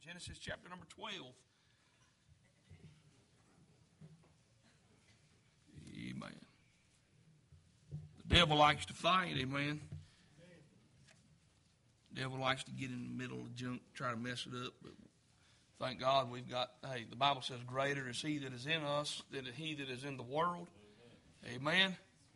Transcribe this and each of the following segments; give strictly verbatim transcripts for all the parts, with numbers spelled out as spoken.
Genesis chapter number twelve. Amen. The devil likes to fight, amen. The devil likes to get in the middle of junk, try to mess it up. But thank God we've got, hey, the Bible says, greater is he that is in us than he that is in the world. Amen.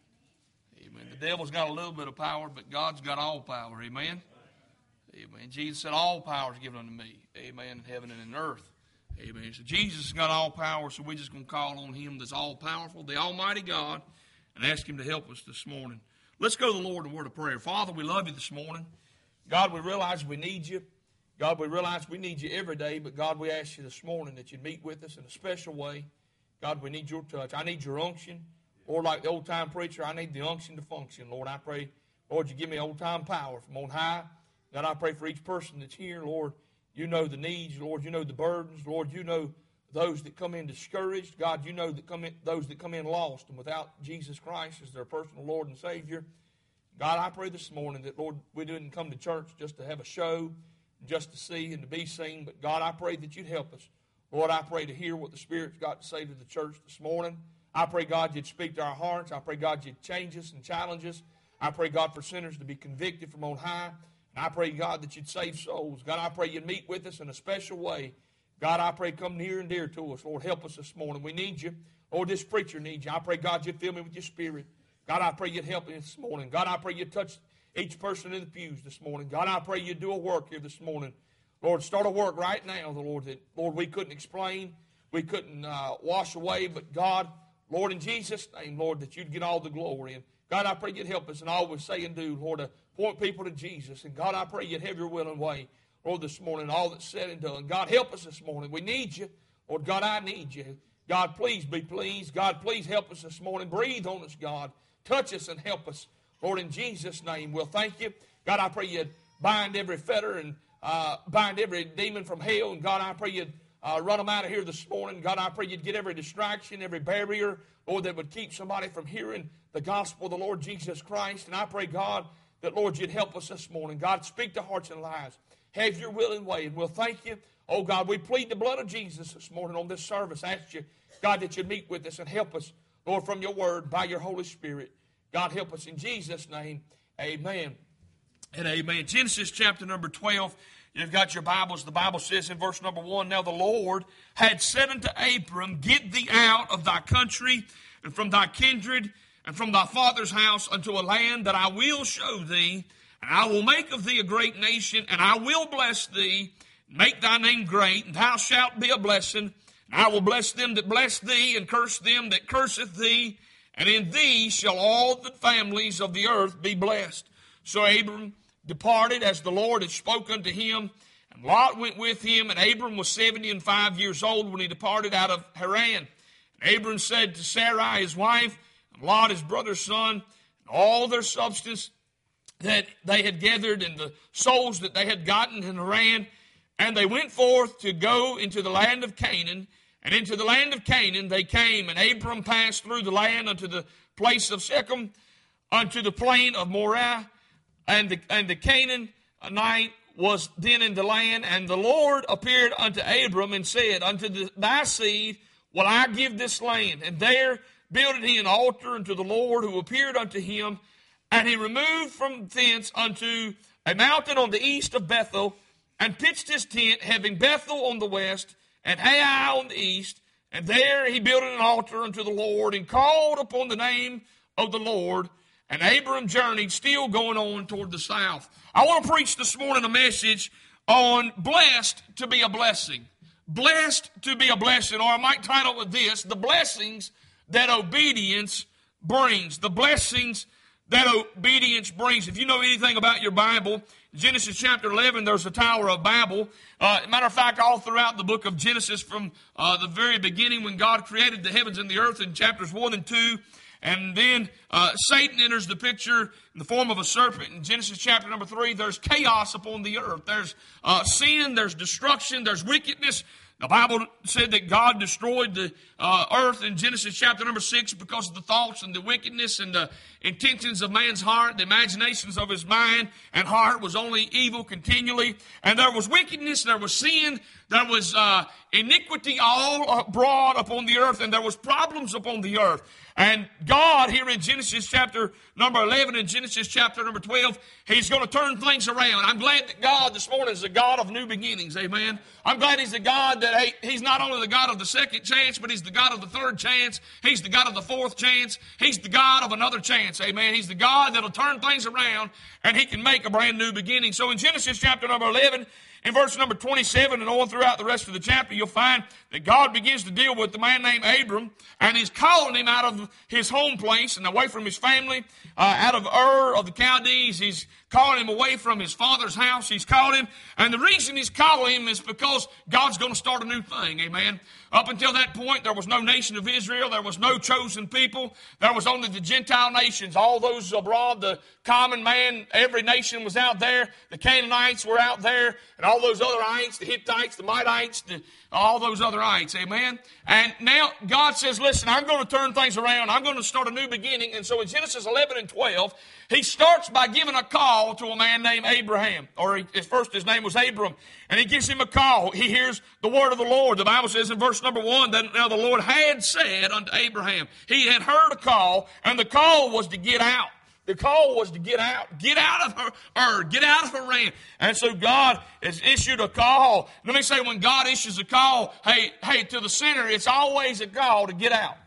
Amen. The devil's got a little bit of power, but God's got all power. Amen. Amen. Jesus said, all power is given unto me. Amen. In heaven and in earth. Amen. So Jesus has got all power, so we're just going to call on him that's all powerful, the Almighty God, and ask him to help us this morning. Let's go to the Lord in a word of prayer. Father, we love you this morning. God, we realize we need you. God, we realize we need you every day, but God, we ask you this morning that you'd meet with us in a special way. God, we need your touch. I need your unction. Lord, like the old-time preacher, I need the unction to function. Lord, I pray, Lord, you give me old-time power from on high. God, I pray for each person that's here. Lord, you know the needs. Lord, you know the burdens. Lord, you know those that come in discouraged. God, you know that come in, those that come in lost and without Jesus Christ as their personal Lord and Savior. God, I pray this morning that, Lord, we didn't come to church just to have a show, just to see and to be seen. But, God, I pray that you'd help us. Lord, I pray to hear what the Spirit's got to say to the church this morning. I pray, God, you'd speak to our hearts. I pray, God, you'd change us and challenge us. I pray, God, for sinners to be convicted from on high. And I pray, God, that you'd save souls. God, I pray you'd meet with us in a special way. God, I pray come near and dear to us. Lord, help us this morning. We need you. Lord, this preacher needs you. I pray, God, you'd fill me with your Spirit. God, I pray you'd help me this morning. God, I pray you'd touch each person in the pews this morning. God, I pray you'd do a work here this morning. Lord, start a work right now, the Lord, that, Lord, we couldn't explain, we couldn't uh, wash away, but God, Lord, in Jesus' name, Lord, that you'd get all the glory. And God, I pray you'd help us in all we say and do, Lord, to point people to Jesus. And God, I pray you'd have your will and way, Lord, this morning, all that's said and done. God, help us this morning. We need you. Lord, God, I need you. God, please be pleased. God, please help us this morning. Breathe on us, God. Touch us and help us. Lord, in Jesus' name, we'll thank you. God, I pray you'd bind every fetter and uh, bind every demon from hell. And God, I pray you'd uh, run them out of here this morning. God, I pray you'd get every distraction, every barrier, Lord, that would keep somebody from hearing the gospel of the Lord Jesus Christ. And I pray, God, that, Lord, you'd help us this morning. God, speak to hearts and lives. Have your will and way. And we'll thank you. Oh, God, we plead the blood of Jesus this morning on this service. I ask you, God, that you'd meet with us and help us, Lord, from your word, by your Holy Spirit. God, help us in Jesus' name. Amen and amen. Genesis chapter number twelve. You've got your Bibles. The Bible says in verse number one, now the Lord had said unto Abram, get thee out of thy country and from thy kindred and from thy father's house unto a land that I will show thee. And I will make of thee a great nation, and I will bless thee, make thy name great, and thou shalt be a blessing. And I will bless them that bless thee, and curse them that curseth thee. And in thee shall all the families of the earth be blessed. So Abram departed as the Lord had spoken unto him. And Lot went with him, and Abram was seventy and five years old when he departed out of Haran. And Abram said to Sarai his wife, and Lot his brother's son, and all their substance that they had gathered, and the souls that they had gotten in Haran, and they went forth to go into the land of Canaan. And into the land of Canaan they came, and Abram passed through the land unto the place of Shechem, unto the plain of Moreh, and the, and the Canaanite was then in the land. And the Lord appeared unto Abram and said, unto the, thy seed will I give this land. And there builded he an altar unto the Lord who appeared unto him. And he removed from thence unto a mountain on the east of Bethel, and pitched his tent, having Bethel on the west, and Ai on the east. And there he built an altar unto the Lord, and called upon the name of the Lord. And Abram journeyed, still going on toward the south. I want to preach this morning a message on blessed to be a blessing. Blessed to be a blessing, or I might title it this, the blessings that obedience brings. The blessings that obedience brings. If you know anything about your Bible, Genesis chapter eleven, there's a Tower of Babel. Uh, matter of fact, all throughout the book of Genesis, from uh, the very beginning when God created the heavens and the earth in chapters one and two, and then uh, Satan enters the picture in the form of a serpent. In Genesis chapter number three, there's chaos upon the earth. There's uh, sin, there's destruction, there's wickedness. The Bible said that God destroyed the uh, earth in Genesis chapter number six because of the thoughts and the wickedness and the intentions of man's heart. The imaginations of his mind and heart was only evil continually. And there was wickedness, there was sin, there was uh, iniquity all abroad upon the earth, and there was problems upon the earth. And God here in Genesis chapter number eleven and Genesis chapter number twelve, He's going to turn things around. I'm glad that God this morning is the God of new beginnings. Amen. I'm glad He's the God that hey, He's not only the God of the second chance, but He's the God of the third chance. He's the God of the fourth chance. He's the God of another chance. Amen. He's the God that'll turn things around and He can make a brand new beginning. So in Genesis chapter number eleven, in verse number twenty-seven and on throughout the rest of the chapter, you'll find that God begins to deal with the man named Abram, and He's calling him out of his home place and away from his family, uh, out of Ur of the Chaldees. He's calling him away from his father's house. He's called him, and the reason He's calling him is because God's going to start a new thing, amen. Up until that point, there was no nation of Israel. There was no chosen people. There was only the Gentile nations, all those abroad, the common man. Every nation was out there. The Canaanites were out there, and all those other ites, the Hittites, the Midites, the, all those other ites, amen. And now God says, listen, I'm going to turn things around. I'm going to start a new beginning. And so in Genesis eleven and twelve, He starts by giving a call to a man named Abraham, or he, at first his name was Abram, and He gives him a call. He hears the word of the Lord. The Bible says in verse number one that now the Lord had said unto Abraham, he had heard a call, and the call was to get out. The call was to get out. Get out of her, Ur. Get out of Haran. And so God has issued a call. Let me say, when God issues a call, hey, hey, to the sinner, it's always a call to get out.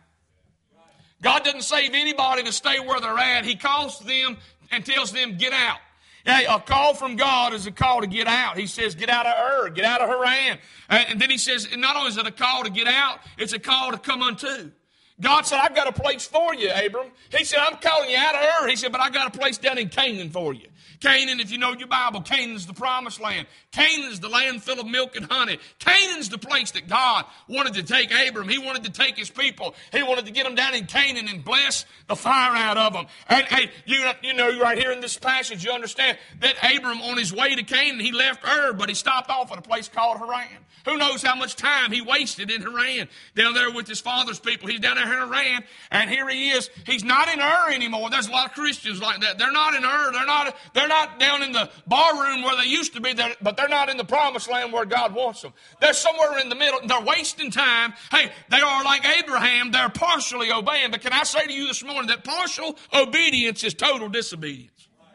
God doesn't save anybody to stay where they're at. He calls them and tells them, get out. Hey, a call from God is a call to get out. He says, get out of Ur, get out of Haran. And then He says, not only is it a call to get out, it's a call to come unto. God said, I've got a place for you, Abram. He said, I'm calling you out of Ur. He said, but I got a place down in Canaan for you. Canaan, if you know your Bible, Canaan's the promised land. Canaan's the land full of milk and honey. Canaan's the place that God wanted to take Abram. He wanted to take His people. He wanted to get them down in Canaan and bless the fire out of them. And hey, you, you know, right here in this passage, you understand that Abram, on his way to Canaan, he left Ur, but he stopped off at a place called Haran. Who knows how much time he wasted in Haran, down there with his father's people. He's down there in Haran, and here he is. He's not in Ur anymore. There's a lot of Christians like that. They're not in Ur. They're not, they're not down in the bar room where they used to be, but they're not in the promised land where God wants them. They're somewhere in the middle. They're wasting time. Hey, they are like Abraham. They're partially obeying. But can I say to you this morning that partial obedience is total disobedience?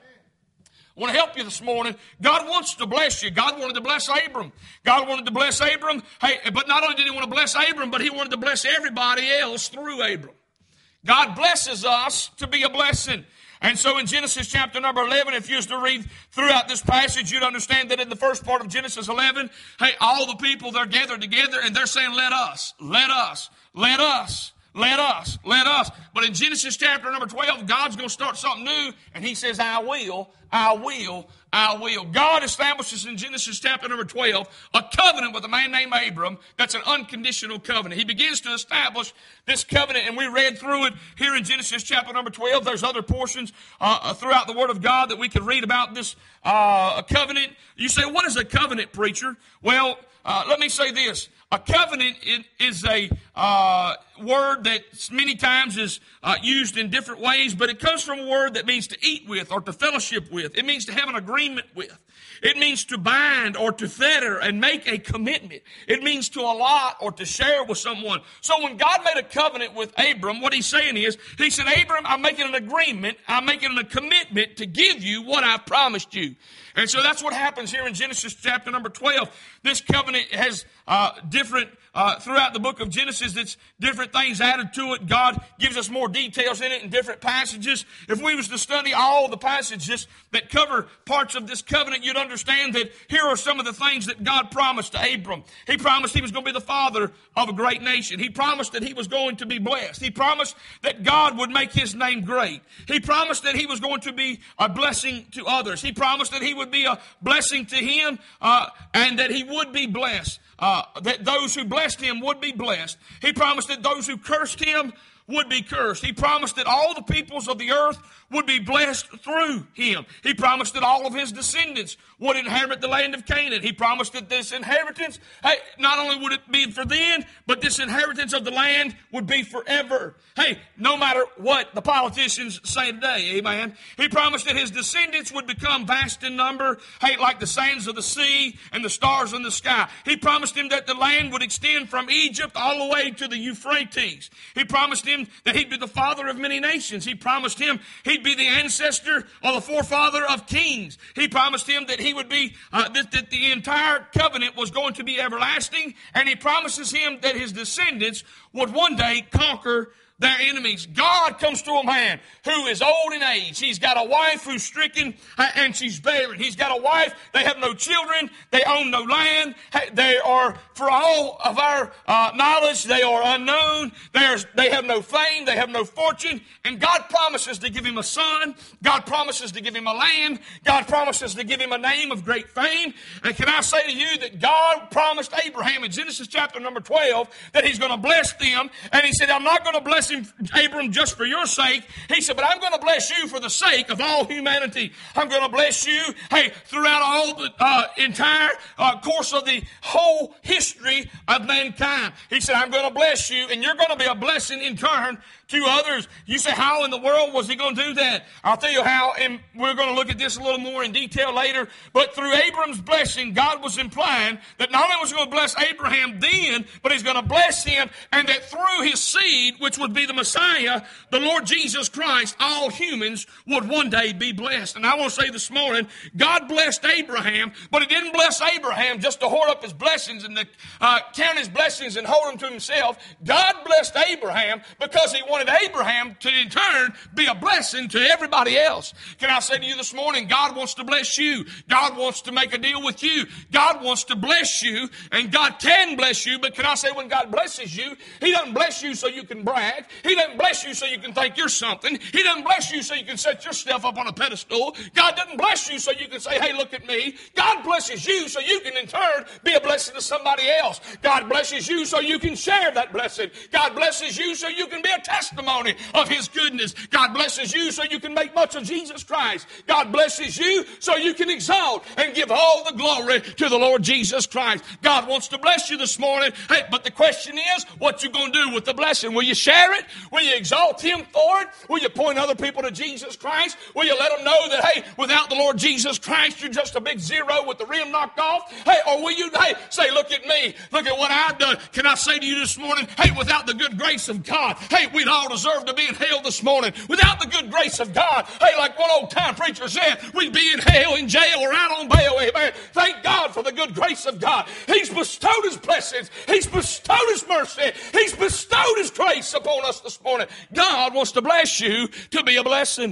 I want to help you this morning. God wants to bless you. God wanted to bless Abram. God wanted to bless Abram. Hey, but not only did He want to bless Abram, but He wanted to bless everybody else through Abram. God blesses us to be a blessing. And so in Genesis chapter number eleven, if you was to read throughout this passage, you'd understand that in the first part of Genesis eleven, hey, all the people, they're gathered together and they're saying, let us, let us, let us. Let us, let us. But in Genesis chapter number twelve, God's going to start something new, and He says, I will, I will, I will. God establishes in Genesis chapter number twelve a covenant with a man named Abram that's an unconditional covenant. He begins to establish this covenant, and we read through it here in Genesis chapter number twelve. There's other portions uh, throughout the Word of God that we could read about this uh, covenant. You say, what is a covenant, preacher? Well, uh, let me say this. A covenant is a uh, word that many times is uh, used in different ways, but it comes from a word that means to eat with or to fellowship with. It means to have an agreement with. It means to bind or to fetter and make a commitment. It means to allot or to share with someone. So when God made a covenant with Abram, what He's saying is, He said, Abram, I'm making an agreement. I'm making a commitment to give you what I've promised you. And so that's what happens here in Genesis chapter number twelve. This covenant has uh, different, uh, throughout the book of Genesis, it's different things added to it. God gives us more details in it in different passages. If we was to study all the passages that cover parts of this covenant, you'd understand that here are some of the things that God promised to Abram. He promised he was going to be the father of a great nation. He promised that he was going to be blessed. He promised that God would make His name great. He promised that he was going to be a blessing to others. He promised that he would be a blessing to him uh, and that he would be blessed. Uh, that those who blessed him would be blessed. He promised that those who cursed him would be cursed. He promised that all the peoples of the earth would be blessed through him. He promised that all of his descendants would inherit the land of Canaan. He promised that this inheritance, hey, not only would it be for then, but this inheritance of the land would be forever. Hey, no matter what the politicians say today, amen. He promised that his descendants would become vast in number, hey, like the sands of the sea and the stars in the sky. He promised him that the land would extend from Egypt all the way to the Euphrates. He promised him that he'd be the father of many nations. He promised him he'd be the ancestor or the forefather of kings. He promised him that he would be, uh, that, that the entire covenant was going to be everlasting. And he promises him that his descendants would one day conquer their enemies. God comes to a man who is old in age. He's got a wife who's stricken and she's barren. He's got a wife. They have no children. They own no land. They are, for all of our uh, knowledge, they are unknown. There's, they have no fame. They have no fortune. And God promises to give him a son. God promises to give him a land. God promises to give him a name of great fame. And can I say to you that God promised Abraham in Genesis chapter number twelve that he's going to bless them. And he said, I'm not going to bless him, Abram, just for your sake. He said, but I'm going to bless you for the sake of all humanity. I'm going to bless you, hey, throughout all the uh, entire uh, course of the whole history of mankind. He said, I'm going to bless you, and you're going to be a blessing in turn to others. You say, how in the world was he going to do that? I'll tell you how, and we're going to look at this a little more in detail later. But through Abram's blessing, God was implying that not only was he going to bless Abraham then, but he's going to bless him, and that through his seed, which would be the Messiah, the Lord Jesus Christ, all humans would one day be blessed. And I want to say this morning, God blessed Abraham, but he didn't bless Abraham just to hoard up his blessings and to uh, count his blessings and hold them to himself. God blessed Abraham because he wanted Abraham to in turn be a blessing to everybody else. Can I say to you this morning, God wants to bless you. God wants to make a deal with you. God wants to bless you, and God can bless you, but can I say when God blesses you, he doesn't bless you so you can brag. He doesn't bless you so you can think you're something. He doesn't bless you so you can set yourself up on a pedestal. God doesn't bless you so you can say, hey, look at me. God blesses you so you can in turn be a blessing to somebody else. God blesses you so you can share that blessing. God blesses you so you can be a testimony of his goodness. God blesses you so you can make much of Jesus Christ. God blesses you so you can exalt and give all the glory to the Lord Jesus Christ. God wants to bless you this morning. Hey, but the question is, what you going to do with the blessing? Will you share it? Will you exalt him for it? Will you point other people to Jesus Christ? Will you let them know that, hey, without the Lord Jesus Christ, you're just a big zero with the rim knocked off? Hey, or will you, hey, say, look at me. Look at what I've done. Can I say to you this morning, hey, without the good grace of God, hey, we'd all deserve to be in hell this morning. Without the good grace of God, hey, like one old time preacher said, we'd be in hell, in jail, or out on bail. Amen. Thank God for the good grace of God. He's bestowed his blessings. He's bestowed his mercy. He's bestowed his grace upon us this morning. God wants to bless you to be a blessing.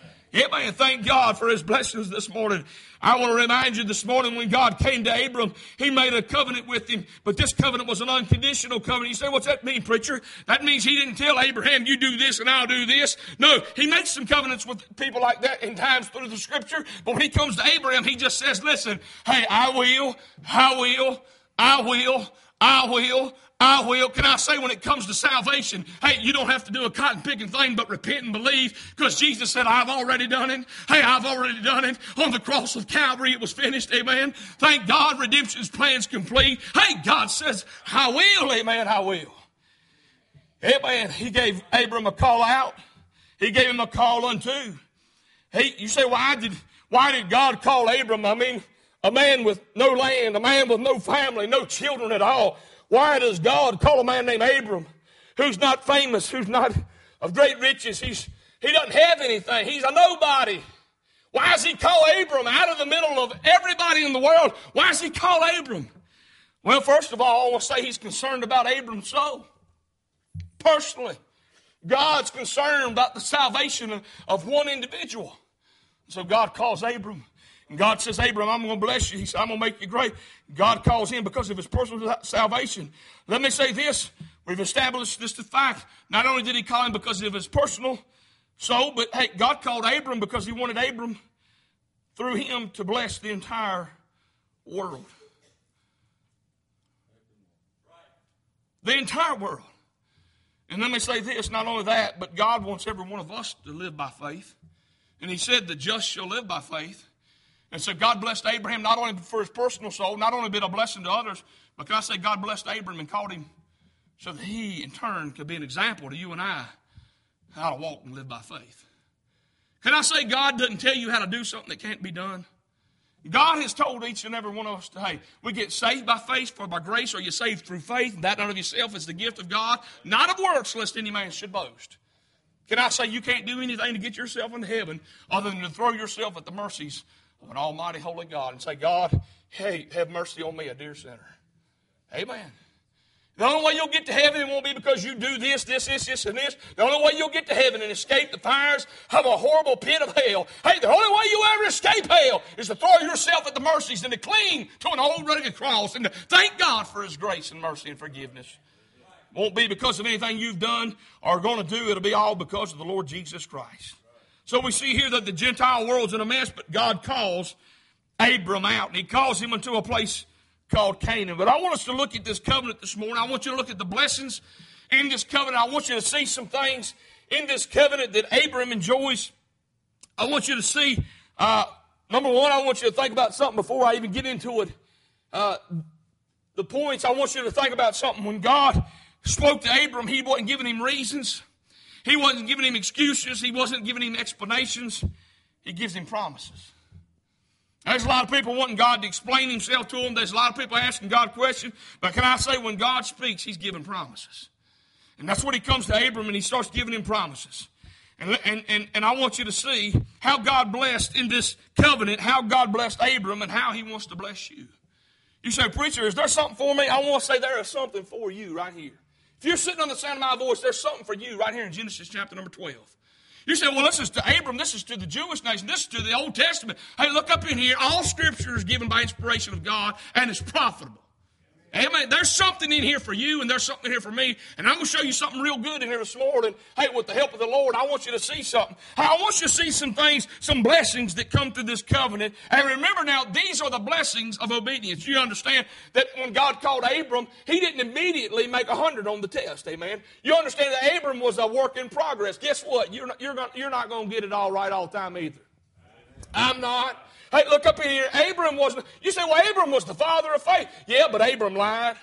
Amen. Thank God for his blessings this morning. I want to remind you this morning when God came to Abram, he made a covenant with him, but this covenant was an unconditional covenant. You say, what's that mean, preacher? That means he didn't tell Abraham, you do this and I'll do this. No, he makes some covenants with people like that in times through the scripture, but when he comes to Abraham, he just says, listen, hey, I will, I will, I will, I will, I will. Can I say when it comes to salvation, hey, you don't have to do a cotton picking thing but repent and believe, because Jesus said, I've already done it. Hey, I've already done it. On the cross of Calvary, it was finished. Amen. Thank God, redemption's plan's complete. Hey, God says, I will. Amen, I will. Amen. He gave Abram a call out. He gave him a call unto. Hey, you say, why did, why did God call Abram? I mean, a man with no land, a man with no family, no children at all. Why does God call a man named Abram, who's not famous, who's not of great riches? He's, he doesn't have anything. He's a nobody. Why does he call Abram out of the middle of everybody in the world? Why does he call Abram? Well, first of all, I want to say he's concerned about Abram's soul. Personally, God's concerned about the salvation of, of one individual. So God calls Abram. And God says, Abram, I'm going to bless you. He said, I'm going to make you great. God calls him because of his personal salvation. Let me say this. We've established this to fact. Not only did he call him because of his personal soul, but hey, God called Abram because he wanted Abram through him to bless the entire world. The entire world. And let me say this, not only that, but God wants every one of us to live by faith. And he said, the just shall live by faith. And so God blessed Abraham not only for his personal soul, not only been a blessing to others, but can I say God blessed Abraham and called him so that he, in turn, could be an example to you and I how to walk and live by faith. Can I say God doesn't tell you how to do something that can't be done? God has told each and every one of us, to, hey, we get saved by faith, for by grace are you saved through faith, and that not of yourself is the gift of God, not of works, lest any man should boast. Can I say you can't do anything to get yourself into heaven other than to throw yourself at the mercies of an almighty holy God and say, God, hey, have mercy on me, a dear sinner. Amen. The only way you'll get to heaven won't be because you do this, this, this, this, and this. The only way you'll get to heaven and escape the fires of a horrible pit of hell, hey, the only way you'll ever escape hell is to throw yourself at the mercies and to cling to an old rugged cross and to thank God for his grace and mercy and forgiveness. Won't be because of anything you've done or going to do. It'll be all because of the Lord Jesus Christ. So we see here that the Gentile world's in a mess, but God calls Abram out, and he calls him into a place called Canaan. But I want us to look at this covenant this morning. I want you to look at the blessings in this covenant. I want you to see some things in this covenant that Abram enjoys. I want you to see, uh, number one, I want you to think about something before I even get into it. Uh, the points, I want you to think about something. When God spoke to Abram, he wasn't giving him reasons. He wasn't giving him excuses. He wasn't giving him explanations. He gives him promises. There's a lot of people wanting God to explain himself to them. There's a lot of people asking God questions. But can I say, when God speaks, he's giving promises. And that's what he comes to Abram and he starts giving him promises. And, and, and, and I want you to see how God blessed in this covenant, how God blessed Abram and how he wants to bless you. You say, preacher, is there something for me? I want to say there is something for you right here. If you're sitting on the sound of my voice, there's something for you right here in Genesis chapter number twelve. You say, well, this is to Abram, this is to the Jewish nation, this is to the Old Testament. Hey, look up in here. All Scripture is given by inspiration of God and is profitable. Amen. There's something in here for you and there's something in here for me. And I'm going to show you something real good in here this morning. Hey, with the help of the Lord, I want you to see something. I want you to see some things, some blessings that come through this covenant. And remember now, these are the blessings of obedience. You understand that when God called Abram, he didn't immediately make a hundred on the test. Amen. You understand that Abram was a work in progress. Guess what? You're not, you're not, you're not going to get it all right all the time either. I'm not. Hey, look up in here. Abram was, you say, well, Abram was the father of faith. Yeah, but Abram lied.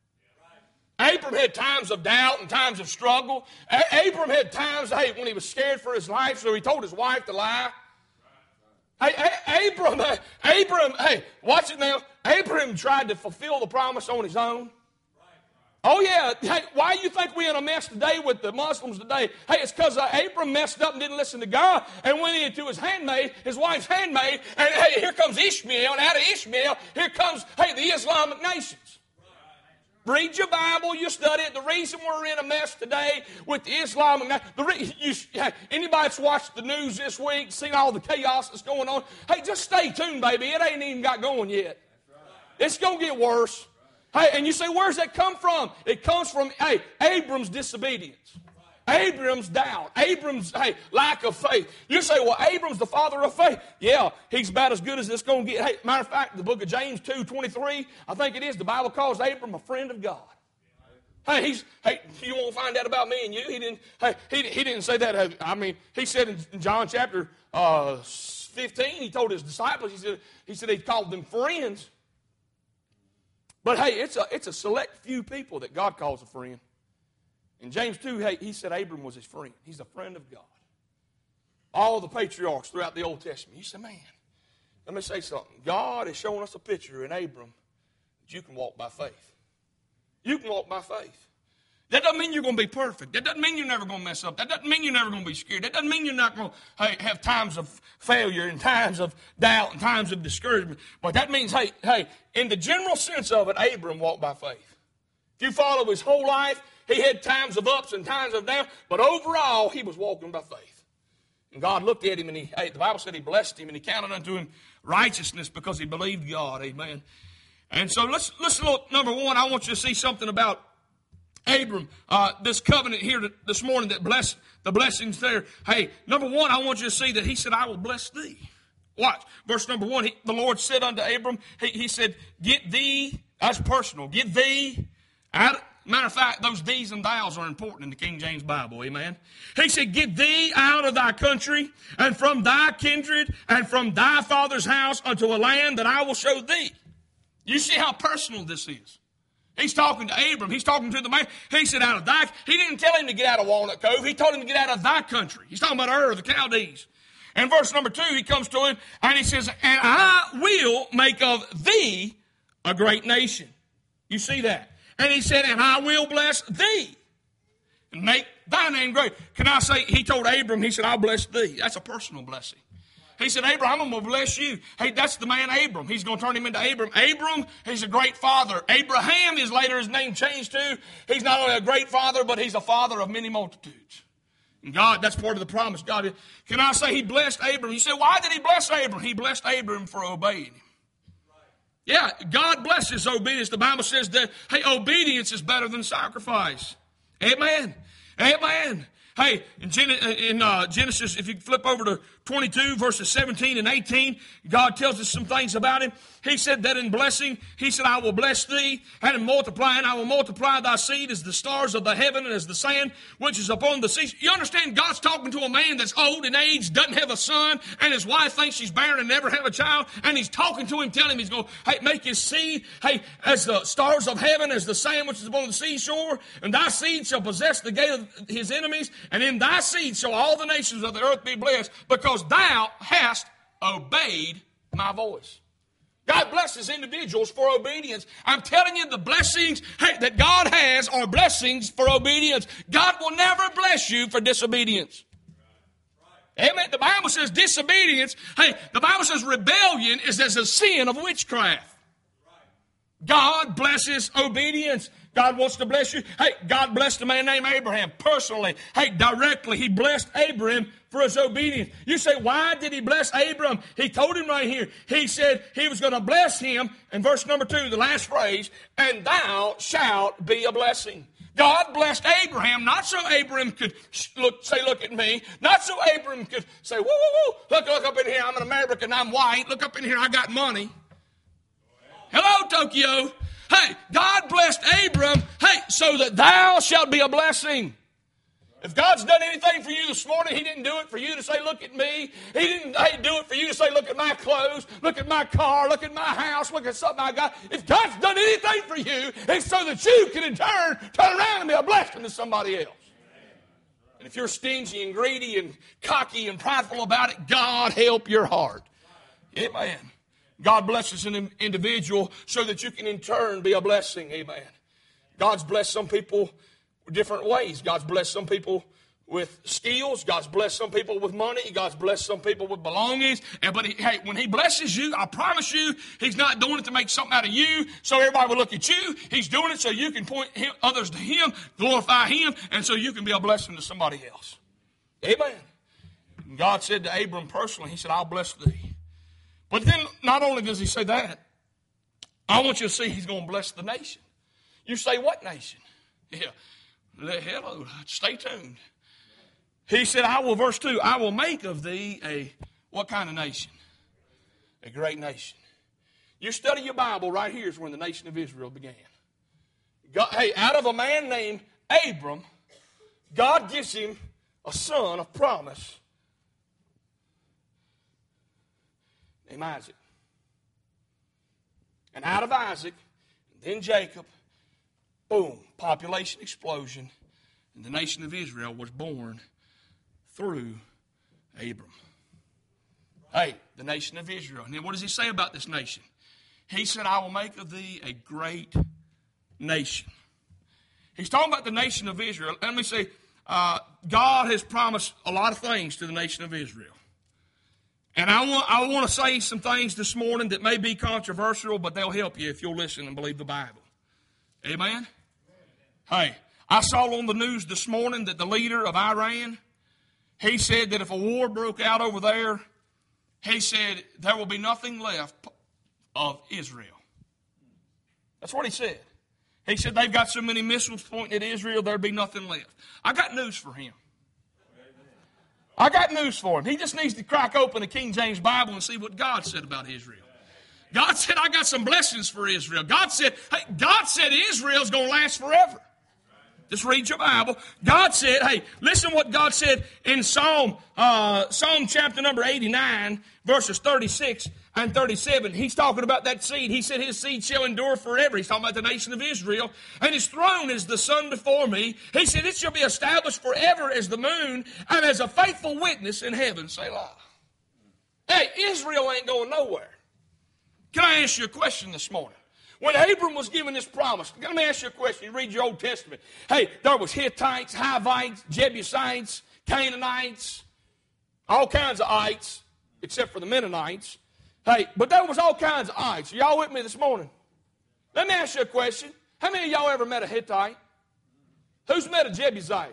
Abram had times of doubt and times of struggle. A- Abram had times, hey, when he was scared for his life, so he told his wife to lie. Hey, A- Abram, uh, Abram, hey, watch it now. Abram tried to fulfill the promise on his own. Oh, yeah. Hey, why do you think we're in a mess today with the Muslims today? Hey, it's because uh, Abram messed up and didn't listen to God and went into his handmaid, his wife's handmaid, and hey, here comes Ishmael, and out of Ishmael, here comes, hey, the Islamic nations. Read your Bible, you study it. The reason we're in a mess today with the Islamic nations, the re- you, hey, anybody that's watched the news this week, seen all the chaos that's going on, hey, just stay tuned, baby. It ain't even got going yet. It's going to get worse. Hey, and you say, where's that come from? It comes from, hey, Abram's disobedience. Abram's doubt. Abram's, hey, lack of faith. You say, well, Abram's the father of faith. Yeah, he's about as good as it's going to get. Hey, matter of fact, the book of James two twenty-three, I think it is, the Bible calls Abram a friend of God. Hey, he's, hey, you won't find that about me and you. He didn't, hey, he, he didn't say that. I mean, he said in John chapter uh, fifteen, he told his disciples, he said, he said he called them friends. But hey, it's a, it's a select few people that God calls a friend. In James two, hey, he said Abram was his friend. He's a friend of God. All the patriarchs throughout the Old Testament. You say, man, let me say something. God is showing us a picture in Abram that you can walk by faith. You can walk by faith. That doesn't mean you're going to be perfect. That doesn't mean you're never going to mess up. That doesn't mean you're never going to be scared. That doesn't mean you're not going to hey, have times of failure and times of doubt and times of discouragement. But that means, hey, hey, in the general sense of it, Abram walked by faith. If you follow his whole life, he had times of ups and times of downs, but overall, he was walking by faith. And God looked at him, and he, hey, the Bible said he blessed him, and he counted unto him righteousness because he believed God. Amen. And so let's, let's look, number one, I want you to see something about Abram, uh, this covenant here this morning that bless the blessings there. Hey, number one, I want you to see that he said, I will bless thee. Watch. Verse number one, he, the Lord said unto Abram, he, he said, get thee, that's personal, get thee Out, matter of fact, those these and thous are important in the King James Bible, amen. He said, get thee out of thy country, and from thy kindred, and from thy father's house, unto a land that I will show thee. You see how personal this is. He's talking to Abram. He's talking to the man. He said, out of thy, he didn't tell him to get out of Walnut Cove. He told him to get out of thy country. He's talking about Ur, the Chaldees. And verse number two, he comes to him, and he says, and I will make of thee a great nation. You see that? And he said, and I will bless thee and make thy name great. Can I say, he told Abram, he said, I'll bless thee. That's a personal blessing. He said, Abraham, I'm going to bless you. Hey, that's the man Abram. He's going to turn him into Abram. Abram, he's a great father. Abraham is later his name changed to. He's not only a great father, but he's a father of many multitudes. And God, that's part of the promise. God, can I say he blessed Abram? You say, why did he bless Abram? He blessed Abram for obeying him. Yeah, God blesses obedience. The Bible says that, hey, obedience is better than sacrifice. Amen. Amen. Hey, in, Gen- in uh, Genesis, if you flip over to twenty-two, verses seventeen and eighteen, God tells us some things about him. He said that in blessing, he said, I will bless thee, and in multiplying, I will multiply thy seed as the stars of the heaven and as the sand which is upon the sea. You understand, God's talking to a man that's old in age, doesn't have a son, and his wife thinks she's barren and never have a child, and he's talking to him, telling him he's going to, hey, make his seed, hey, as the stars of heaven, as the sand which is upon the seashore, and thy seed shall possess the gate of his enemies, and in thy seed shall all the nations of the earth be blessed, because thou hast obeyed my voice. God blesses individuals for obedience. I'm telling you, the blessings hey, that God has are blessings for obedience. God will never bless you for disobedience. Amen. The Bible says disobedience, hey, the Bible says rebellion is as a sin of witchcraft. God blesses obedience. God wants to bless you. Hey, God blessed a man named Abraham personally. Hey, directly, he blessed Abraham for his obedience. You say, why did he bless Abram? He told him right here. He said he was going to bless him. In verse number two, the last phrase, and thou shalt be a blessing. God blessed Abraham, not so Abraham could look, say, look at me. Not so Abraham could say, whoa, whoa, whoa, look, look up in here. I'm an American. I'm white. Look up in here. I got money. Hello, Tokyo. Hey, God blessed Abram, hey, so that thou shalt be a blessing. If God's done anything for you this morning, He didn't do it for you to say, look at me. He didn't hey, do it for you to say, look at my clothes, look at my car, look at my house, look at something I got. If God's done anything for you, it's so that you can in turn turn around and be a blessing to somebody else. And if you're stingy and greedy and cocky and prideful about it, God help your heart. Amen. God blesses an individual so that you can in turn be a blessing. Amen. God's blessed some people different ways. God's blessed some people with skills. God's blessed some people with money. God's blessed some people with belongings. And but he, hey, when He blesses you, I promise you, He's not doing it to make something out of you so everybody will look at you. He's doing it so you can point him, others to Him, glorify Him, and so you can be a blessing to somebody else. Amen. And God said to Abram personally, He said, I'll bless thee. But then not only does He say that, I want you to see He's going to bless the nation. You say, what nation? Yeah. Hello, stay tuned. He said, I will, verse two, I will make of thee a, what kind of nation? A great nation. You study your Bible, right here is when the nation of Israel began. God, hey, out of a man named Abram, God gives him a son of promise named Isaac. And out of Isaac, then Jacob, boom, population explosion, and the nation of Israel was born through Abram. Hey, the nation of Israel. And then what does He say about this nation? He said, I will make of thee a great nation. He's talking about the nation of Israel. Let me say, uh, God has promised a lot of things to the nation of Israel. And I want, I want to say some things this morning that may be controversial, but they'll help you if you'll listen and believe the Bible. Amen? Hey, I saw on the news this morning that the leader of Iran, he said that if a war broke out over there, he said there will be nothing left of Israel. That's what he said. He said they've got so many missiles pointing at Israel, there'd be nothing left. I got news for him. I got news for him. He just needs to crack open the King James Bible and see what God said about Israel. God said, I got some blessings for Israel. God said, hey, God said Israel's going to last forever. Just read your Bible. God said, hey, listen what God said in Psalm, uh, Psalm chapter number eighty-nine, verses thirty-six and thirty-seven. He's talking about that seed. He said his seed shall endure forever. He's talking about the nation of Israel. And his throne is the sun before me. He said it shall be established forever as the moon and as a faithful witness in heaven. Selah. Hey, Israel ain't going nowhere. Can I ask you a question this morning? When Abram was given this promise, let me ask you a question. You read your Old Testament. Hey, there was Hittites, Hivites, Jebusites, Canaanites, all kinds of ites, except for the Mennonites. Hey, but there was all kinds of ites. Are y'all with me this morning? Let me ask you a question. How many of y'all ever met a Hittite? Who's met a Jebusite?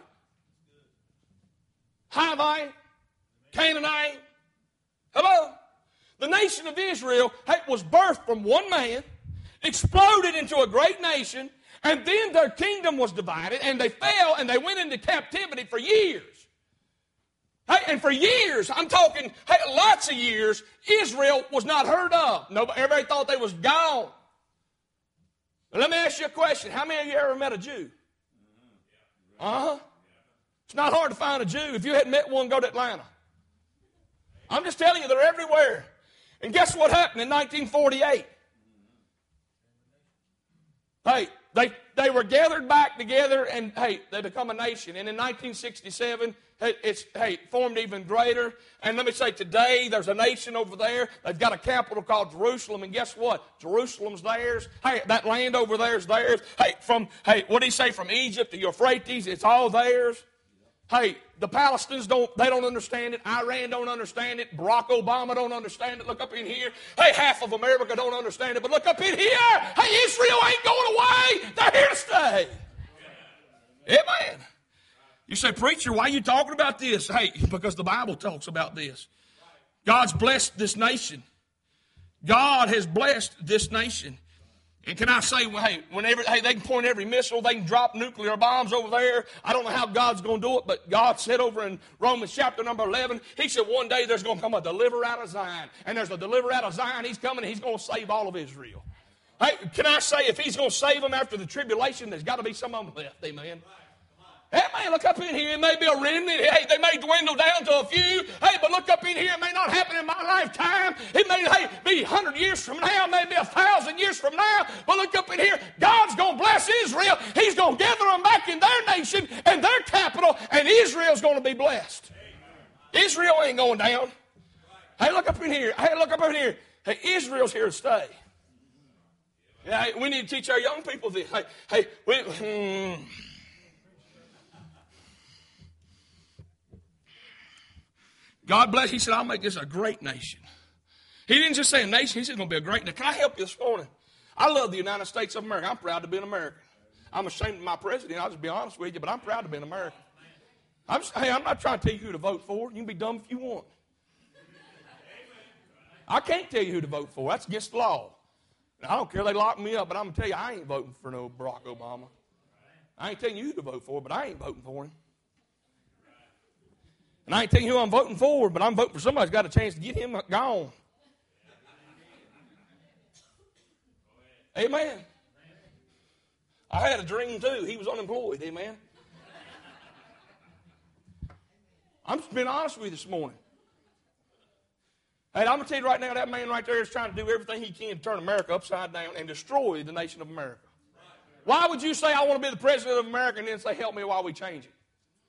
Hivite? Canaanite? Hello? The nation of Israel hey, was birthed from one man, exploded into a great nation, and then their kingdom was divided, and they fell, and they went into captivity for years. Hey, and for years, I'm talking hey, lots of years, Israel was not heard of. Nobody, everybody thought they was gone. But let me ask you a question. How many of you ever met a Jew? Uh-huh. It's not hard to find a Jew. If you hadn't met one, go to Atlanta. I'm just telling you, they're everywhere. And guess what happened in nineteen forty-eight? Hey, they, they were gathered back together, and, hey, they become a nation. And in nineteen sixty-seven, it's, hey, formed even greater. And let me say, today, there's a nation over there. They've got a capital called Jerusalem, and guess what? Jerusalem's theirs. Hey, that land over there is theirs. Hey, from, hey, what did he say? From Egypt to Euphrates, it's all theirs. Hey, the Palestinians don't, they don't understand it. Iran don't understand it. Barack Obama don't understand it. Look up in here. Hey, half of America don't understand it, but look up in here. Hey, Israel ain't going away. They're here to stay. Amen. You say, preacher, why are you talking about this? Hey, because the Bible talks about this. God's blessed this nation. God has blessed this nation. And can I say, well, hey, whenever, hey, they can point every missile, they can drop nuclear bombs over there. I don't know how God's going to do it, but God said over in Romans chapter number eleven, he said one day there's going to come a deliverer out of Zion. And there's a deliverer out of Zion. He's coming and he's going to save all of Israel. Hey, can I say if he's going to save them after the tribulation, there's got to be some of them left. Amen. Hey, man, look up in here. It may be a remnant. Hey, they may dwindle down to a few. Hey, but look up in here. It may not happen in my lifetime. It may hey, be a hundred years from now, maybe a thousand years from now. But look up in here. God's going to bless Israel. He's going to gather them back in their nation and their capital, and Israel's going to be blessed. Israel ain't going down. Hey, look up in here. Hey, look up in here. Hey, Israel's here to stay. Yeah, hey, we need to teach our young people this. Hey, hey, we... Hmm. God bless. He said, I'll make this a great nation. He didn't just say a nation. He said it's going to be a great nation. Can I help you this morning? I love the United States of America. I'm proud to be an American. I'm ashamed of my president. I'll just be honest with you, but I'm proud to be an American. I'm just, hey, I'm not trying to tell you who to vote for. You can be dumb if you want. I can't tell you who to vote for. That's against the law. I don't care. They lock me up, but I'm going to tell you, I ain't voting for no Barack Obama. I ain't telling you who to vote for, but I ain't voting for him. And I ain't telling you who I'm voting for, but I'm voting for somebody who's got a chance to get him gone. Amen. I had a dream too. He was unemployed. Amen. I'm just being honest with you this morning. And I'm going to tell you right now, that man right there is trying to do everything he can to turn America upside down and destroy the nation of America. Why would you say, I want to be the president of America, and then say, help me while we change it?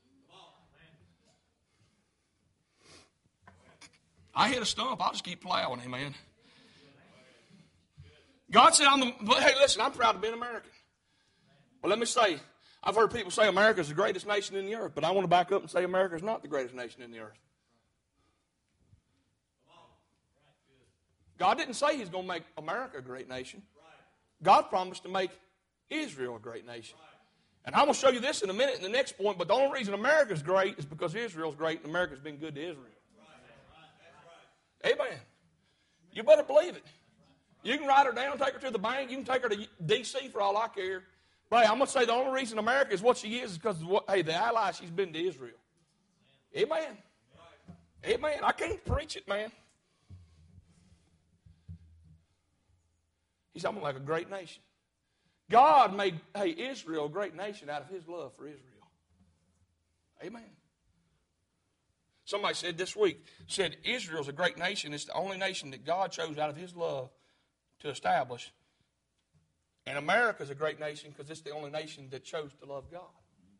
I hit a stump. I'll just keep plowing, amen. God said, I'm the, hey, listen, I'm proud to be an American. Well, let me say, I've heard people say America is the greatest nation in the earth, but I want to back up and say America is not the greatest nation in the earth. God didn't say he's going to make America a great nation. God promised to make Israel a great nation. And I'm going to show you this in a minute in the next point, but the only reason America is great is because Israel's great and America's been good to Israel. Amen. You better believe it. You can write her down, take her to the bank. You can take her to D C for all I care. But hey, I'm going to say the only reason America is what she is is because, of what, hey, the ally she's been to Israel. Amen. Amen. I can't preach it, man. He said, I'm going to make a great nation. God made, hey, Israel a great nation out of his love for Israel. Amen. Somebody said this week, said Israel's a great nation. It's the only nation that God chose out of his love to establish. And America's a great nation because it's the only nation that chose to love God.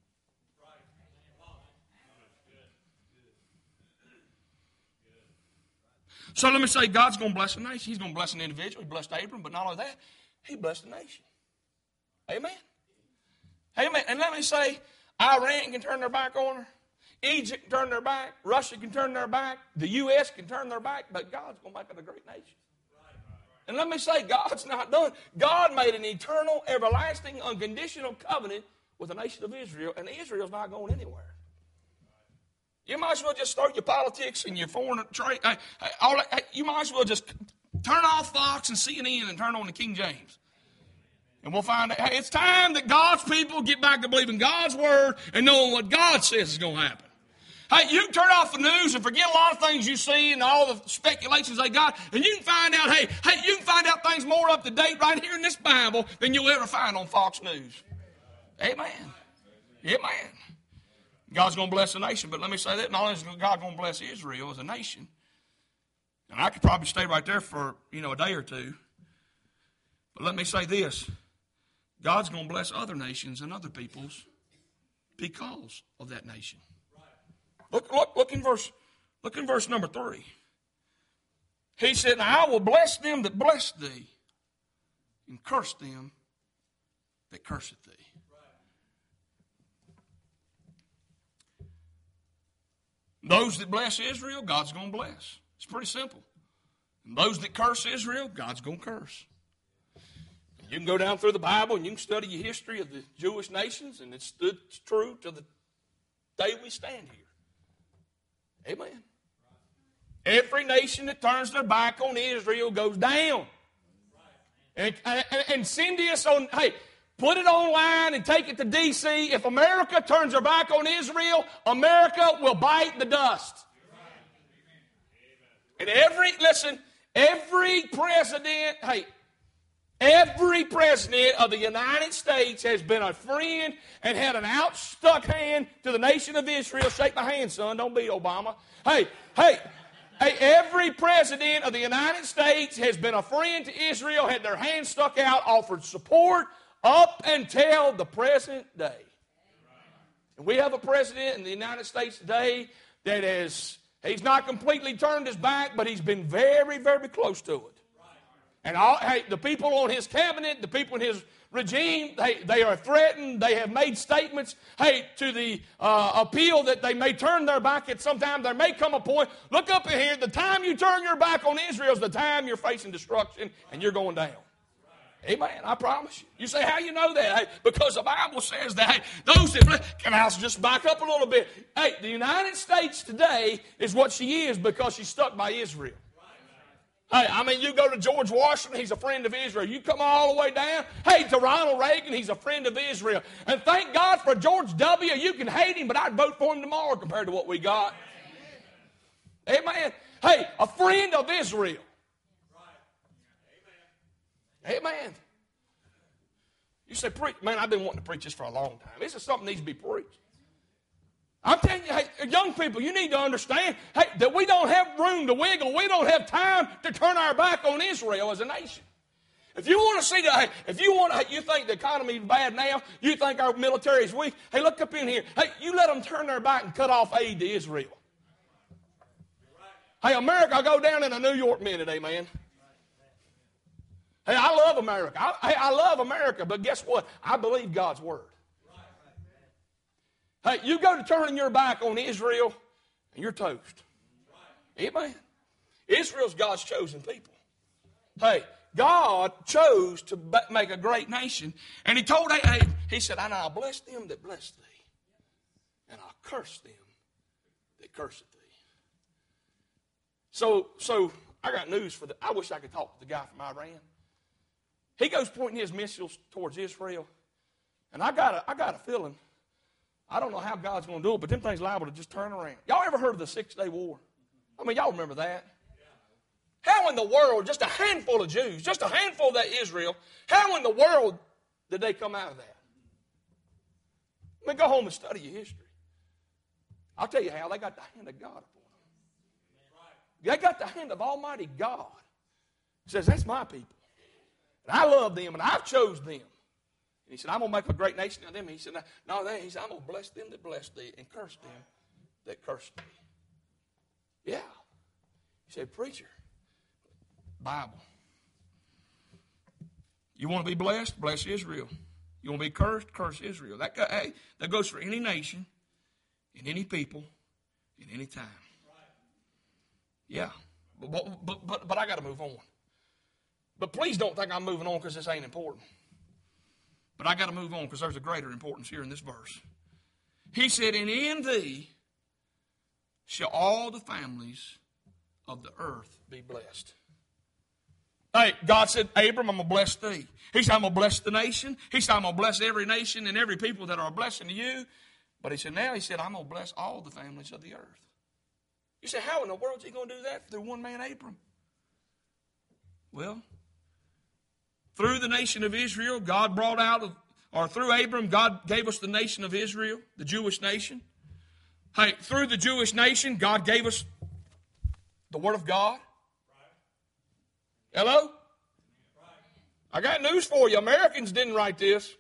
So let me say, God's going to bless a nation. He's going to bless an individual. He blessed Abram, but not only that, he blessed a nation. Amen. Amen. And let me say, Iran can turn their back on her. Egypt can turn their back. Russia can turn their back. The U S can turn their back. But God's going to make it a great nation. And let me say, God's not done. God made an eternal, everlasting, unconditional covenant with the nation of Israel, and Israel's not going anywhere. You might as well just start your politics and your foreign trade. Hey, hey, all that, hey, you might as well just turn off Fox and C N N and turn on the King James. And we'll find out, hey, it's time that God's people get back to believing God's word and knowing what God says is going to happen. Hey, you can turn off the news and forget a lot of things you see and all the speculations they got, and you can find out, hey, hey, you can find out things more up to date right here in this Bible than you'll ever find on Fox News. Amen. Amen. God's going to bless the nation, but let me say that, not only is God going to bless Israel as a nation, and I could probably stay right there for, you know, a day or two, but let me say this, God's going to bless other nations and other peoples because of that nation. Look, look, look in verse, look in verse number three. He said, I will bless them that bless thee, and curse them that curseth thee. Those that bless Israel, God's going to bless. It's pretty simple. And those that curse Israel, God's going to curse. You can go down through the Bible and you can study your history of the Jewish nations, and it's stood true to the day we stand here. Amen. Every nation that turns their back on Israel goes down. And, and, and send this on, hey, put it online and take it to D C. If America turns her back on Israel, America will bite the dust. And every, listen, every president, hey, every president of the United States has been a friend and had an outstuck hand to the nation of Israel. Shake my hand, son. Don't be Obama. Hey, hey, hey, every president of the United States has been a friend to Israel, had their hand stuck out, offered support up until the present day. And we have a president in the United States today that is, he's not completely turned his back, but he's been very, very close to it. And all, hey, the people on his cabinet, the people in his regime, they, they are threatened. They have made statements, hey, to the uh, appeal that they may turn their back at some time. There may come a point, look up in here, the time you turn your back on Israel is the time you're facing destruction and you're going down. Amen. I promise you. You say, how you know that? Hey, because the Bible says that. Hey, those that, can I just back up a little bit? Hey, the United States today is what she is because she's stuck by Israel. Hey, I mean, you go to George Washington, he's a friend of Israel. You come all the way down, hey, to Ronald Reagan, he's a friend of Israel. And thank God for George W. You can hate him, but I'd vote for him tomorrow compared to what we got. Amen. Amen. Hey, a friend of Israel. Amen. Amen. You say, preach. Man, I've been wanting to preach this for a long time. This is something that needs to be preached. I'm telling you, hey, young people, you need to understand, hey, that we don't have room to wiggle. We don't have time to turn our back on Israel as a nation. If you want to see that, hey, if you want to, you think the economy is bad now, you think our military is weak, hey, look up in here. Hey, you let them turn their back and cut off aid to Israel. Hey, America, I'll go down in a New York minute, amen. Hey, I love America. I, hey, I love America, but guess what? I believe God's word. Hey, you go to turning your back on Israel, and you're toast. Amen. Israel's God's chosen people. Hey, God chose to make a great nation, and He told Ahab, He said, and I'll bless them that bless thee, and I'll curse them that curse thee. So, so I got news for the. I wish I could talk to the guy from Iran. He goes pointing his missiles towards Israel, and I got a, I got a feeling. I don't know how God's going to do it, but them things liable to just turn around. Y'all ever heard of the Six-Day War? I mean, y'all remember that? How in the world, just a handful of Jews, just a handful of that Israel, how in the world did they come out of that? I mean, go home and study your history. I'll tell you how. They got the hand of God upon them. They got the hand of Almighty God. He says, that's my people. And I love them, and I've chose them. And he said, I'm going to make a great nation of them. He said, no, they, he said, I'm going to bless them that bless thee and curse them that curse thee. Yeah. He said, preacher, Bible. You want to be blessed? Bless Israel. You want to be cursed? Curse Israel. That, hey, that goes for any nation, in any people, in any time. Yeah. But, but, but, but I got to move on. But please don't think I'm moving on because this ain't important. But I got to move on because there's a greater importance here in this verse. He said, and in thee shall all the families of the earth be blessed. Hey, God said, Abram, I'm going to bless thee. He said, I'm going to bless the nation. He said, I'm going to bless every nation and every people that are a blessing to you. But he said, now he said, I'm going to bless all the families of the earth. You say, how in the world is he going to do that through one man, Abram? Well, through the nation of Israel, God brought out, of, or through Abram, God gave us the nation of Israel, the Jewish nation. Hey, through the Jewish nation, God gave us the Word of God. Hello? I got news for you. Americans didn't write this.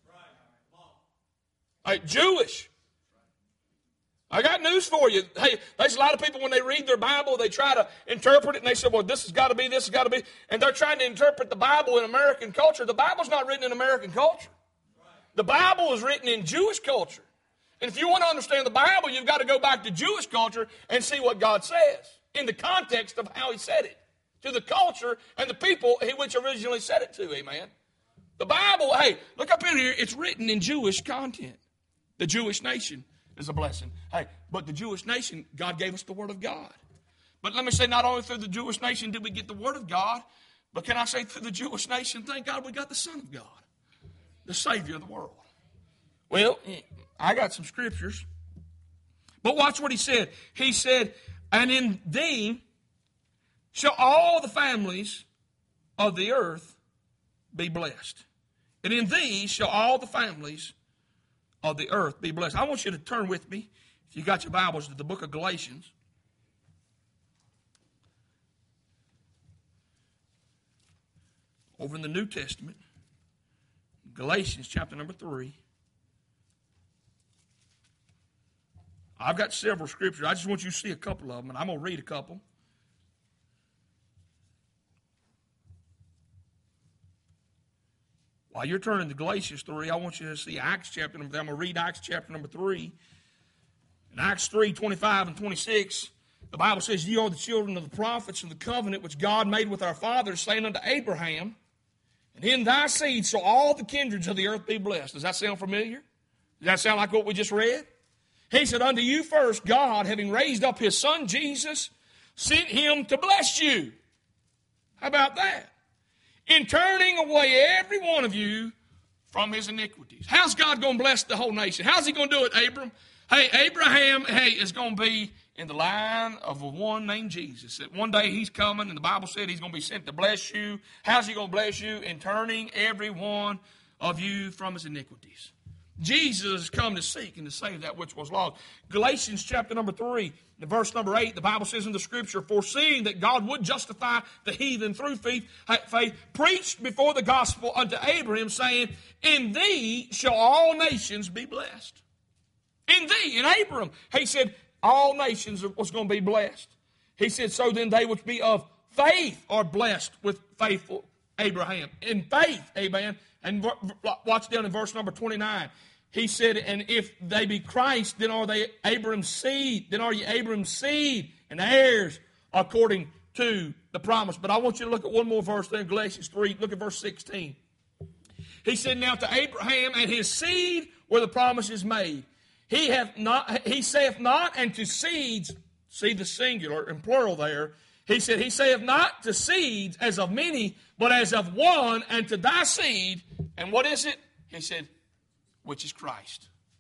Hey, Jewish. I got news for you. Hey, there's a lot of people when they read their Bible, they try to interpret it, and they say, well, this has got to be, this has got to be. And they're trying to interpret the Bible in American culture. The Bible's not written in American culture. The Bible is written in Jewish culture. And if you want to understand the Bible, you've got to go back to Jewish culture and see what God says in the context of how he said it to the culture and the people which originally said it to. Amen. The Bible, hey, look up in here. It's written in Jewish content. The Jewish nation is a blessing. Hey, but the Jewish nation, God gave us the Word of God. But let me say, not only through the Jewish nation did we get the Word of God, but can I say through the Jewish nation, thank God we got the Son of God, the Savior of the world. Well, I got some scriptures. But watch what he said. He said, and in thee shall all the families of the earth be blessed. And in thee shall all the families of the earth be blessed. I want you to turn with me, if you got your Bibles, to the book of Galatians. Over in the New Testament, Galatians chapter number three. I've got several scriptures. I just want you to see a couple of them, and I'm going to read a couple. While you're turning to Galatians three, I want you to see Acts chapter number three. I'm going to read Acts chapter number three. In Acts three, twenty-five and twenty-six, the Bible says, ye are the children of the prophets and the covenant which God made with our fathers, saying unto Abraham, and in thy seed shall all the kindreds of the earth be blessed. Does that sound familiar? Does that sound like what we just read? He said, unto you first, God, having raised up his son Jesus, sent him to bless you. How about that? In turning away every one of you from his iniquities. How's God going to bless the whole nation? How's he going to do it, Abram? Hey, Abraham, hey, is going to be in the line of a one named Jesus. That one day he's coming, and the Bible said he's going to be sent to bless you. How's he going to bless you? In turning every one of you from his iniquities. Jesus has come to seek and to save that which was lost. Galatians chapter number three, verse number eight, the Bible says in the scripture, foreseeing that God would justify the heathen through faith, faith, preached before the gospel unto Abraham, saying, in thee shall all nations be blessed. In thee, in Abram. He said, all nations was going to be blessed. He said, so then they which be of faith are blessed with faithful Abraham. In faith, amen. And watch down in verse number twenty-nine. He said, and if they be Christ, then are they Abraham's seed. Then are ye Abraham's seed and heirs according to the promise. But I want you to look at one more verse there in Galatians three. Look at verse sixteen. He said, now to Abraham and his seed were the promises made. He hath not, he saith not, and to seeds, see the singular and plural there. He said, he saith not to seeds as of many, but as of one, and to thy seed. And what is it? He said, which is Christ.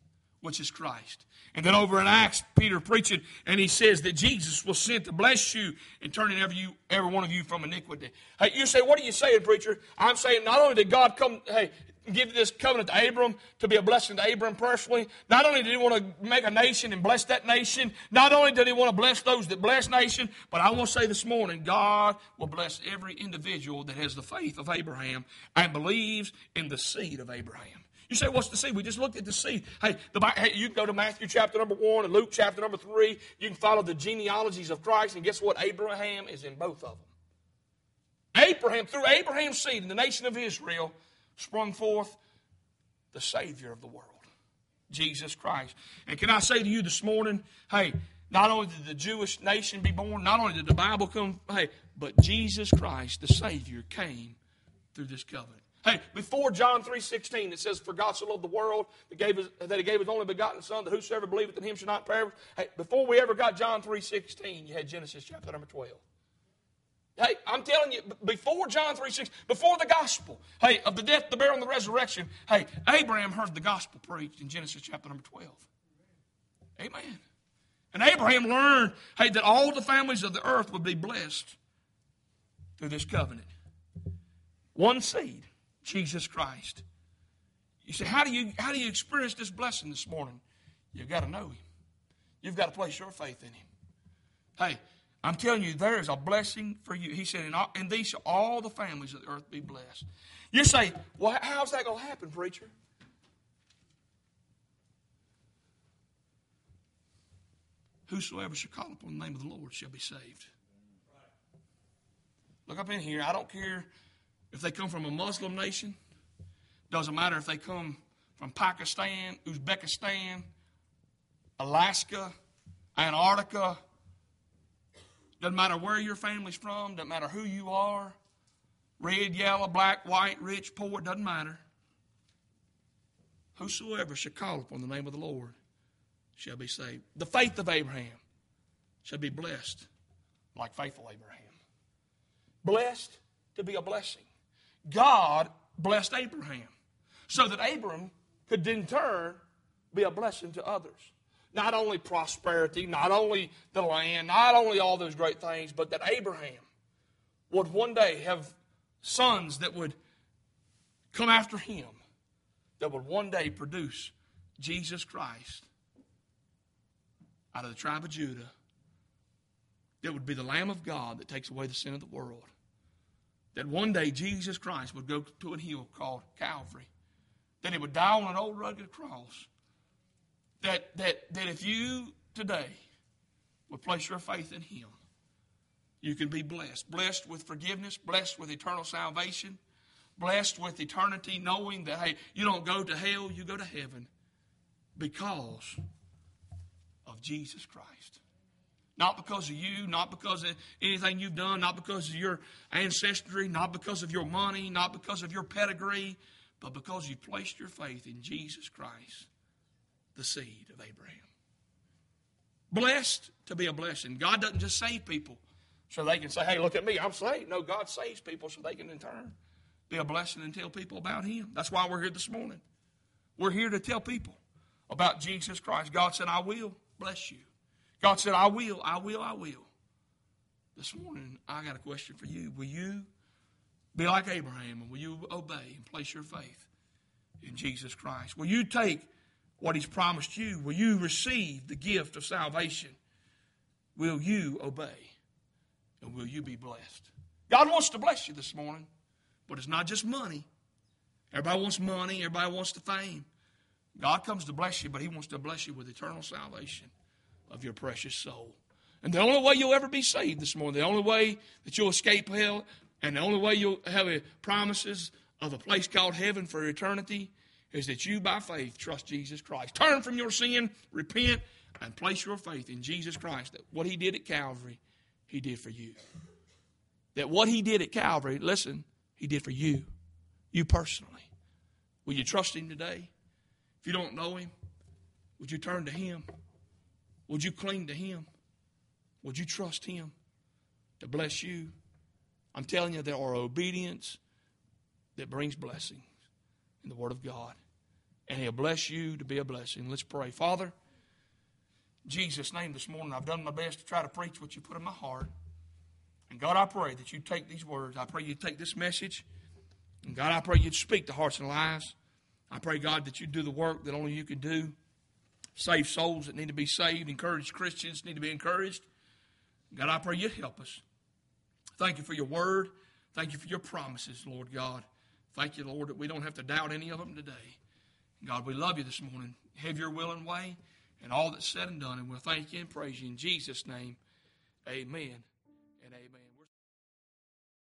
which is Christ. And then over in Acts, Peter preaching, and he says that Jesus was sent to bless you and turning every, you, every one of you from iniquity. Hey, you say, what are you saying, preacher? I'm saying not only did God come, hey, give this covenant to Abram to be a blessing to Abram personally, not only did he want to make a nation and bless that nation, not only did he want to bless those that bless nation, but I want to say this morning, God will bless every individual that has the faith of Abraham and believes in the seed of Abraham. You say, what's the seed? We just looked at the seed. Hey, the, hey, you can go to Matthew chapter number one and Luke chapter number three. You can follow the genealogies of Christ, and guess what? Abraham is in both of them. Abraham, through Abraham's seed in the nation of Israel, sprung forth the Savior of the world, Jesus Christ. And can I say to you this morning, hey, not only did the Jewish nation be born, not only did the Bible come, hey, but Jesus Christ, the Savior, came through this covenant. Hey, before John three sixteen, it says, for God so loved the world that, gave his, that he gave his only begotten Son, that whosoever believeth in him should not perish. Hey, before we ever got John three sixteen, you had Genesis chapter number twelve. Hey, I'm telling you, before John three sixteen, before the gospel, hey, of the death, the burial, and the resurrection, hey, Abraham heard the gospel preached in Genesis chapter number twelve. Amen. And Abraham learned, hey, that all the families of the earth would be blessed through this covenant. One seed. Jesus Christ. You say, how do you how do you experience this blessing this morning? You've got to know him. You've got to place your faith in him. Hey, I'm telling you, there is a blessing for you. He said, in, all, in these shall all the families of the earth be blessed. You say, well, how's that going to happen, preacher? Whosoever shall call upon the name of the Lord shall be saved. Look up in here. I don't care if they come from a Muslim nation. Doesn't matter if they come from Pakistan, Uzbekistan, Alaska, Antarctica. Doesn't matter where your family's from. Doesn't matter who you are. Red, yellow, black, white, rich, poor. Doesn't matter. Whosoever shall call upon the name of the Lord shall be saved. The faith of Abraham shall be blessed like faithful Abraham. Blessed to be a blessing. God blessed Abraham so that Abram could in turn be a blessing to others. Not only prosperity, not only the land, not only all those great things, but that Abraham would one day have sons that would come after him, that would one day produce Jesus Christ out of the tribe of Judah, that would be the Lamb of God that takes away the sin of the world. That one day Jesus Christ would go to a hill called Calvary. That he would die on an old rugged cross. That, that, that if you today would place your faith in him, you can be blessed. Blessed with forgiveness, blessed with eternal salvation, blessed with eternity, knowing that, hey, you don't go to hell, you go to heaven because of Jesus Christ. Not because of you, not because of anything you've done, not because of your ancestry, not because of your money, not because of your pedigree, but because you placed your faith in Jesus Christ, the seed of Abraham. Blessed to be a blessing. God doesn't just save people so they can say, hey, look at me, I'm saved. No, God saves people so they can in turn be a blessing and tell people about him. That's why we're here this morning. We're here to tell people about Jesus Christ. God said, I will bless you. God said, I will, I will, I will. This morning, I got a question for you. Will you be like Abraham, and will you obey and place your faith in Jesus Christ? Will you take what he's promised you? Will you receive the gift of salvation? Will you obey? And will you be blessed? God wants to bless you this morning, but it's not just money. Everybody wants money. Everybody wants the fame. God comes to bless you, but he wants to bless you with eternal salvation of your precious soul. And the only way you'll ever be saved this morning, the only way that you'll escape hell, and the only way you'll have a promises of a place called heaven for eternity is that you, by faith, trust Jesus Christ. Turn from your sin, repent, and place your faith in Jesus Christ. That what he did at Calvary, he did for you. That what he did at Calvary, listen, he did for you. You personally. Will you trust him today? If you don't know him, would you turn to him? Would you cling to him? Would you trust him to bless you? I'm telling you, there are obedience that brings blessings in the Word of God. and He'll bless you to be a blessing. Let's pray. Father, in Jesus' name this morning, I've done my best to try to preach what you put in my heart. And God, I pray that you take these words. I pray you take this message. And God, I pray you'd speak to hearts and lives. I pray, God, that you do the work that only you can do. Save souls that need to be saved. Encourage Christians that need to be encouraged. God, I pray you'd help us. Thank you for your word. Thank you for your promises, Lord God. Thank you, Lord, that we don't have to doubt any of them today. God, we love you this morning. Have your will and way and all that's said and done. And we'll thank you and praise you in Jesus' name. Amen and amen.